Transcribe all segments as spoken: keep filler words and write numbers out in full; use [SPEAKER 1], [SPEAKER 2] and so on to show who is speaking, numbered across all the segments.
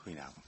[SPEAKER 1] Goedenavond.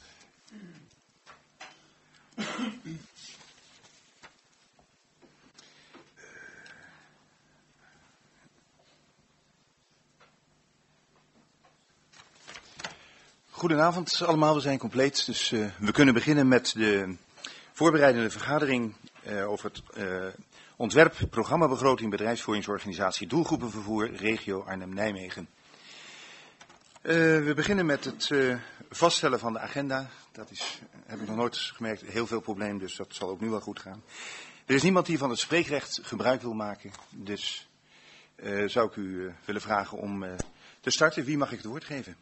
[SPEAKER 1] Goedenavond allemaal, we zijn compleet, dus uh, we kunnen beginnen met de voorbereidende vergadering uh, over het uh, ontwerp, programmabegroting, bedrijfsvoeringsorganisatie, doelgroepenvervoer, regio Arnhem-Nijmegen. Uh, we beginnen met het uh, vaststellen van de agenda. Dat is, heb ik nog nooit gemerkt, heel veel probleem, dus dat zal ook nu wel goed gaan. Er is niemand die van het spreekrecht gebruik wil maken, dus uh, zou ik u uh, willen vragen om uh, te starten. Wie mag ik het woord geven?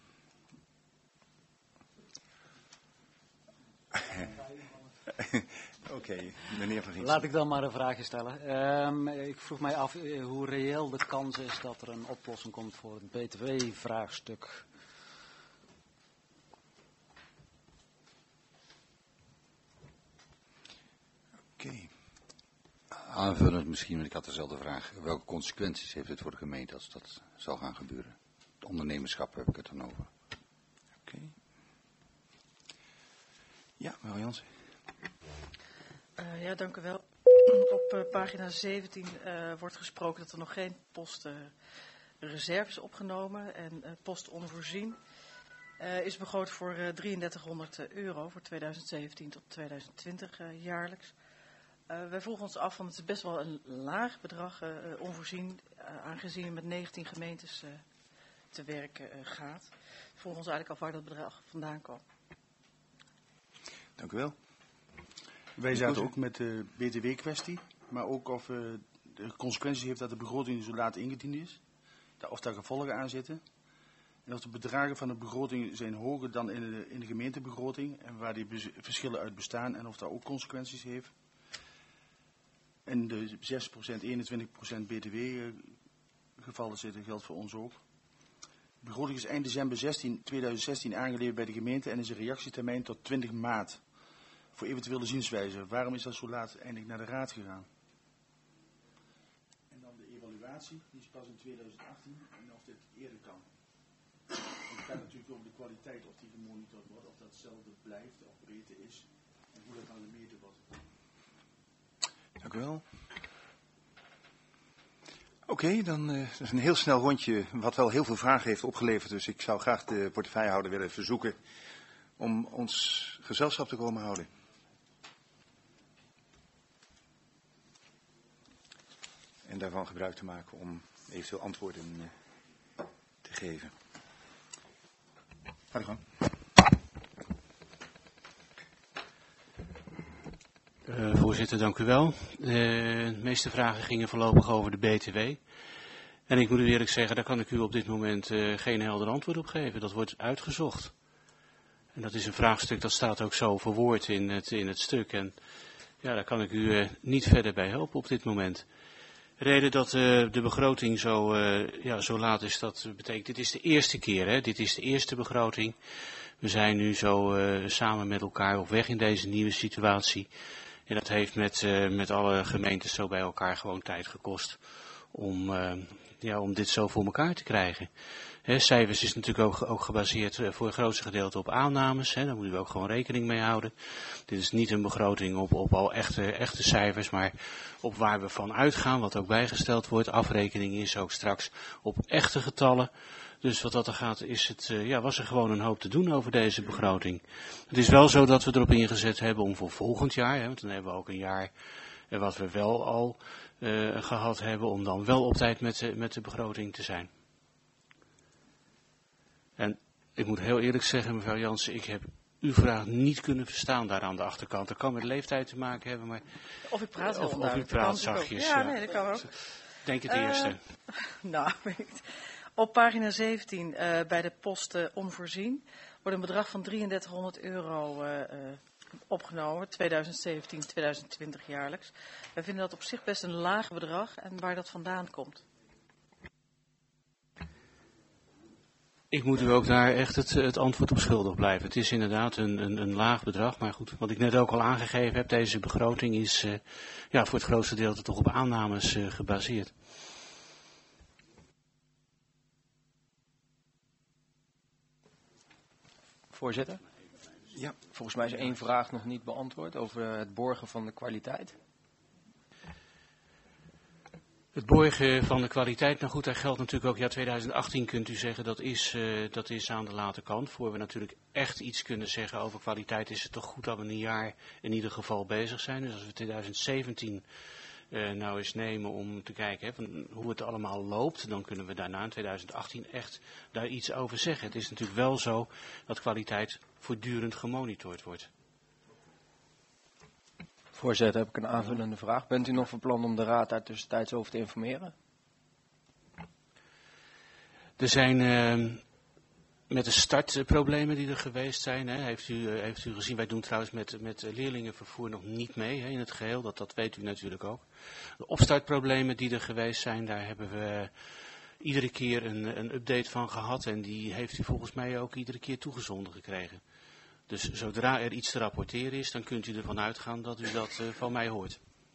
[SPEAKER 1] Oké, okay, meneer Van Gietsen.
[SPEAKER 2] Laat ik dan maar een vraagje stellen. Um, ik vroeg mij af uh, hoe reëel de kans is dat er een oplossing komt voor het B T W-vraagstuk.
[SPEAKER 3] Oké. Okay. Aanvullend misschien, want ik had dezelfde vraag. Welke consequenties heeft het voor de gemeente als dat zal gaan gebeuren? Het ondernemerschap heb ik het dan over.
[SPEAKER 1] Oké. Okay. Ja, mevrouw Jansen.
[SPEAKER 4] Uh, ja, dank u wel. Op uh, pagina zeventien uh, wordt gesproken dat er nog geen post uh, reserve is opgenomen en uh, post onvoorzien uh, is begroot voor uh, drieëndertighonderd euro voor tweeduizend zeventien tot tweeduizend twintig uh, jaarlijks. Uh, wij vroegen ons af, want het is best wel een laag bedrag uh, onvoorzien, uh, aangezien je met negentien gemeentes uh, te werken uh, gaat. We vroegen ons eigenlijk af waar dat bedrag vandaan kwam.
[SPEAKER 1] Dank u wel.
[SPEAKER 5] Wij zaten ook met de B T W-kwestie, maar ook of uh, de consequenties heeft dat de begroting zo laat ingediend is, of daar gevolgen aan zitten. En of de bedragen van de begroting zijn hoger dan in de, in de gemeentebegroting en waar die bez- verschillen uit bestaan en of dat ook consequenties heeft. En de zes procent, eenentwintig procent B T W-gevallen zitten geldt voor ons ook. De begroting is eind december tweeduizend zestien aangeleverd bij de gemeente en is een reactietermijn tot twintig maart. Voor eventuele zienswijze. Waarom is dat zo laat eindelijk naar de raad gegaan? En dan de evaluatie, die is pas in tweeduizend achttien en of dit eerder kan. Want het gaat natuurlijk over de kwaliteit, of die gemonitord wordt, of dat hetzelfde blijft, of beter is. En hoe dat dan gemeten wordt.
[SPEAKER 1] Dank u wel. Oké, okay, dan uh, dat is een heel snel rondje wat wel heel veel vragen heeft opgeleverd. Dus ik zou graag de portefeuillehouder willen verzoeken om ons gezelschap te komen houden. En daarvan gebruik te maken om eventueel antwoorden uh, te geven. Ga de gang.
[SPEAKER 6] Uh, voorzitter, dank u wel. Uh, de meeste vragen gingen voorlopig over de B T W. En ik moet u eerlijk zeggen, daar kan ik u op dit moment uh, geen helder antwoord op geven. Dat wordt uitgezocht. En dat is een vraagstuk dat staat ook zo verwoord in het, in het stuk. En ja, daar kan ik u uh, niet verder bij helpen op dit moment. De reden dat uh, de begroting zo, uh, ja, zo laat is, dat betekent, dit is de eerste keer, hè? Dit is de eerste begroting. We zijn nu zo uh, samen met elkaar op weg in deze nieuwe situatie. En dat heeft met, uh, met alle gemeentes zo bij elkaar gewoon tijd gekost om, uh, ja, om dit zo voor elkaar te krijgen. He, cijfers is natuurlijk ook, ook gebaseerd uh, voor het grootste gedeelte op aannames. He, daar moeten we ook gewoon rekening mee houden. Dit is niet een begroting op, op al echte, echte cijfers, maar op waar we van uitgaan, wat ook bijgesteld wordt. Afrekening is ook straks op echte getallen. Dus wat dat er gaat, is het, uh, ja, was er gewoon een hoop te doen over deze begroting. Het is wel zo dat we erop ingezet hebben om voor volgend jaar, hè, want dan hebben we ook een jaar uh, wat we wel al uh, gehad hebben, om dan wel op tijd met de, met de begroting te zijn. En ik moet heel eerlijk zeggen, mevrouw Jansen, ik heb uw vraag niet kunnen verstaan daar aan de achterkant. Dat kan met leeftijd te maken hebben, maar...
[SPEAKER 4] Of ik praat heel
[SPEAKER 6] Of, of u praat
[SPEAKER 4] dat
[SPEAKER 6] zachtjes.
[SPEAKER 4] Ja, nee, dat kan ook.
[SPEAKER 6] Denk het
[SPEAKER 4] Uh,
[SPEAKER 6] eerste.
[SPEAKER 4] Nou, weet ik het. Op pagina zeventien uh, bij de post uh, onvoorzien wordt een bedrag van drieëndertighonderd euro uh, uh, opgenomen, tweeduizend zeventien tot tweeduizend twintig jaarlijks. Wij vinden dat op zich best een laag bedrag en waar dat vandaan komt.
[SPEAKER 6] Ik moet u ook daar echt het, het antwoord op schuldig blijven. Het is inderdaad een, een, een laag bedrag, maar goed, wat ik net ook al aangegeven heb, deze begroting is uh, ja, voor het grootste deel toch op aannames uh, gebaseerd.
[SPEAKER 2] Voorzitter.
[SPEAKER 1] Ja.
[SPEAKER 7] Volgens mij is één vraag nog niet beantwoord over het borgen van de kwaliteit.
[SPEAKER 6] Het borgen van de kwaliteit, nou goed, daar geldt natuurlijk ook, ja, twintig achttien kunt u zeggen, dat is, uh, dat is aan de late kant. Voor we natuurlijk echt iets kunnen zeggen over kwaliteit, is het toch goed dat we een jaar in ieder geval bezig zijn. Dus als we twintig zeventien uh, nou eens nemen om te kijken hè, van hoe het allemaal loopt, dan kunnen we daarna in twintig achttien echt daar iets over zeggen. Het is natuurlijk wel zo dat kwaliteit voortdurend gemonitord wordt.
[SPEAKER 7] Voorzitter, heb ik een aanvullende vraag. Bent u nog van plan om de Raad daar tussentijds over te informeren?
[SPEAKER 6] Er zijn uh, met de startproblemen die er geweest zijn, hè, heeft, u, uh, heeft u gezien, wij doen trouwens met, met leerlingenvervoer nog niet mee hè, in het geheel, dat, dat weet u natuurlijk ook. De opstartproblemen die er geweest zijn, daar hebben we uh, iedere keer een, een update van gehad en die heeft u volgens mij ook iedere keer toegezonden gekregen. Dus zodra er iets te rapporteren is, dan kunt u ervan uitgaan dat u dat uh, van mij hoort.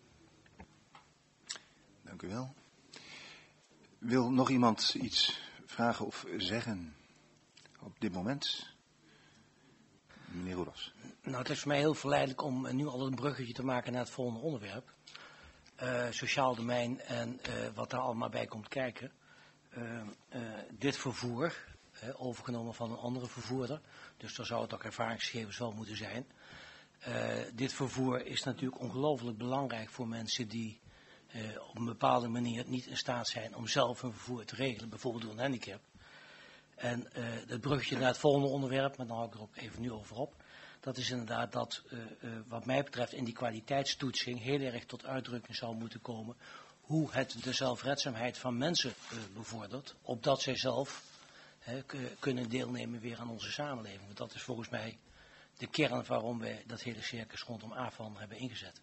[SPEAKER 1] Dank u wel. Wil nog iemand iets vragen of zeggen op dit moment? Meneer Roedas.
[SPEAKER 8] Nou, het is voor mij heel verleidelijk om uh, nu al een bruggetje te maken naar het volgende onderwerp. Uh, sociaal domein en uh, wat daar allemaal bij komt kijken. Uh, uh, dit vervoer, uh, overgenomen van een andere vervoerder. Dus daar zou het ook ervaringsgegevens wel moeten zijn. Uh, dit vervoer is natuurlijk ongelooflijk belangrijk voor mensen die uh, op een bepaalde manier niet in staat zijn om zelf hun vervoer te regelen, bijvoorbeeld door een handicap. En uh, het bruggetje naar het volgende onderwerp, maar dan hou ik er ook even nu over op. Dat is inderdaad dat, uh, uh, wat mij betreft, in die kwaliteitstoetsing heel erg tot uitdrukking zou moeten komen hoe het de zelfredzaamheid van mensen uh, bevordert, opdat zij zelf He, kunnen deelnemen weer aan onze samenleving. Want dat is volgens mij de kern waarom wij dat hele circus rondom A F A N hebben ingezet.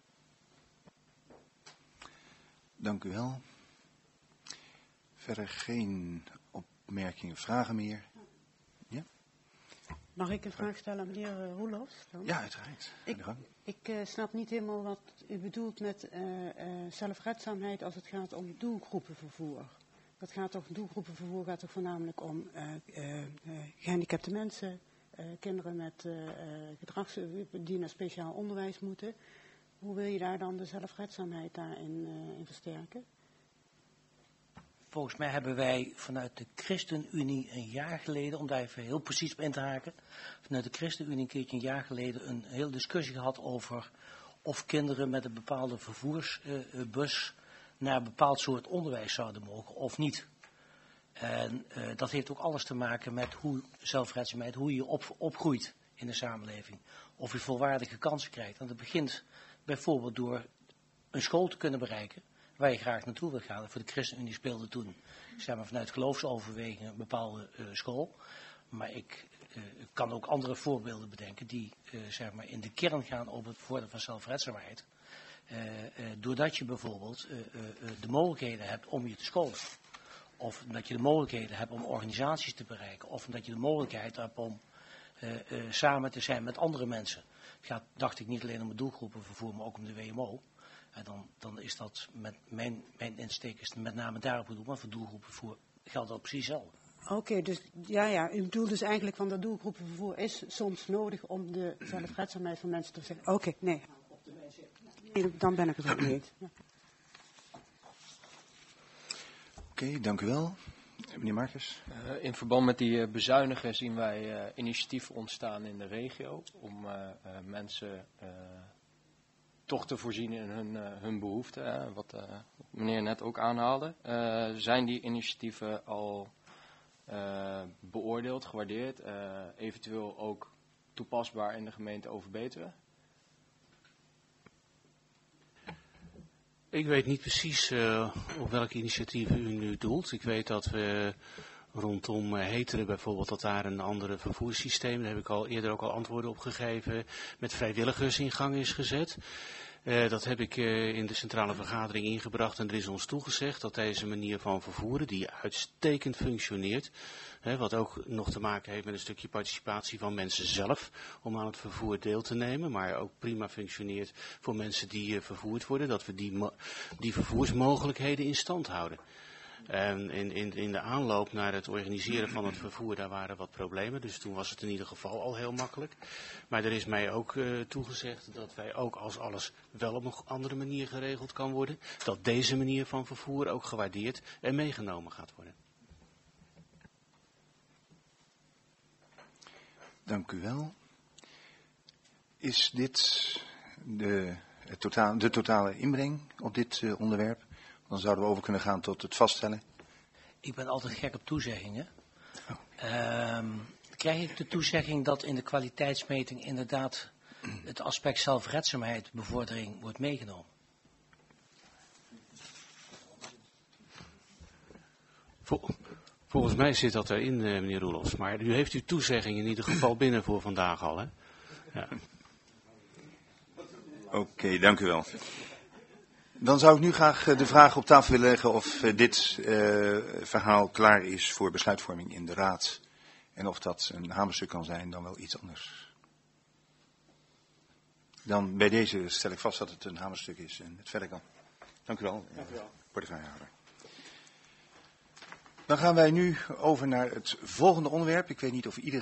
[SPEAKER 1] Dank u wel. Verder geen opmerkingen, vragen meer. Ja?
[SPEAKER 9] Mag ik een vraag stellen aan meneer uh, Roelofs? Dan?
[SPEAKER 1] Ja, uiteraard.
[SPEAKER 9] Ik, ik uh, snap niet helemaal wat u bedoelt met uh, uh, zelfredzaamheid als het gaat om doelgroepenvervoer. Dat gaat toch, doelgroepenvervoer gaat toch voornamelijk om uh, uh, uh, gehandicapte mensen, uh, kinderen met uh, uh, gedrags, die naar speciaal onderwijs moeten. Hoe wil je daar dan de zelfredzaamheid daarin uh, in versterken?
[SPEAKER 8] Volgens mij hebben wij vanuit de ChristenUnie een jaar geleden, om daar even heel precies op in te haken, vanuit de ChristenUnie een keertje een jaar geleden een hele discussie gehad over of kinderen met een bepaalde vervoersbus uh, naar een bepaald soort onderwijs zouden mogen of niet. En uh, dat heeft ook alles te maken met hoe zelfredzaamheid, hoe je op, opgroeit in de samenleving. Of je volwaardige kansen krijgt. En dat begint bijvoorbeeld door een school te kunnen bereiken waar je graag naartoe wil gaan. Voor de ChristenUnie speelde toen, zeg maar, vanuit geloofsoverwegingen een bepaalde uh, school. Maar ik uh, kan ook andere voorbeelden bedenken die uh, zeg maar in de kern gaan over het bevorderen van zelfredzaamheid. Uh, uh, doordat je bijvoorbeeld uh, uh, de mogelijkheden hebt om je te scholen. Of dat je de mogelijkheden hebt om organisaties te bereiken. Of dat je de mogelijkheid hebt om uh, uh, samen te zijn met andere mensen. Het gaat, dacht ik, niet alleen om het doelgroepenvervoer, maar ook om de W M O. En dan, dan is dat, met mijn, mijn insteek is met name daarop bedoeld, maar voor doelgroepenvervoer geldt dat precies hetzelfde.
[SPEAKER 9] Oké, okay, dus ja, ja, u bedoelt dus eigenlijk van dat doelgroepenvervoer is soms nodig om de zelfredzaamheid van mensen te zeggen. Oké, okay, nee. nee. Dan ben ik het ook niet. Ja.
[SPEAKER 1] Oké, okay, dank u wel. Meneer Marcus.
[SPEAKER 7] Uh, in verband met die uh, bezuinigen zien wij uh, initiatieven ontstaan in de regio om uh, uh, mensen uh, toch te voorzien in hun, uh, hun behoeften, hè, wat uh, meneer net ook aanhaalde. Uh, zijn die initiatieven al uh, beoordeeld, gewaardeerd, uh, eventueel ook toepasbaar in de gemeente Overbetuwe?
[SPEAKER 6] Ik weet niet precies uh, op welke initiatieven u nu doelt. Ik weet dat we rondom uh, Heteren bijvoorbeeld, dat daar een andere vervoerssysteem, daar heb ik al eerder ook al antwoorden op gegeven, met vrijwilligers in gang is gezet. Uh, dat heb ik uh, in de centrale vergadering ingebracht en er is ons toegezegd dat deze manier van vervoeren, die uitstekend functioneert, hè, wat ook nog te maken heeft met een stukje participatie van mensen zelf om aan het vervoer deel te nemen, maar ook prima functioneert voor mensen die uh, vervoerd worden, dat we die, die vervoersmogelijkheden in stand houden. En in, in, in de aanloop naar het organiseren van het vervoer, daar waren wat problemen. Dus toen was het in ieder geval al heel makkelijk. Maar er is mij ook uh, toegezegd dat wij ook als alles wel op een andere manier geregeld kan worden, dat deze manier van vervoer ook gewaardeerd en meegenomen gaat worden.
[SPEAKER 1] Dank u wel. Is dit de, het totaal, de totale inbreng op dit uh, onderwerp? Dan zouden we over kunnen gaan tot het vaststellen.
[SPEAKER 8] Ik ben altijd gek op toezeggingen. Oh. Um, krijg ik de toezegging dat in de kwaliteitsmeting inderdaad het aspect zelfredzaamheid, bevordering wordt meegenomen?
[SPEAKER 6] Vol, volgens mij zit dat erin, uh, meneer Roelofs. Maar u heeft uw toezegging in ieder geval binnen voor vandaag al, hè? Ja.
[SPEAKER 1] Oké, okay, dank u wel. Dan zou ik nu graag de vraag op tafel willen leggen of dit uh, verhaal klaar is voor besluitvorming in de Raad. En of dat een hamerstuk kan zijn, dan wel iets anders. Dan bij deze stel ik vast dat het een hamerstuk is en het verder kan. Dank u wel, uh, portefeuillehouder. Dan gaan wij nu over naar het volgende onderwerp. Ik weet niet of iedereen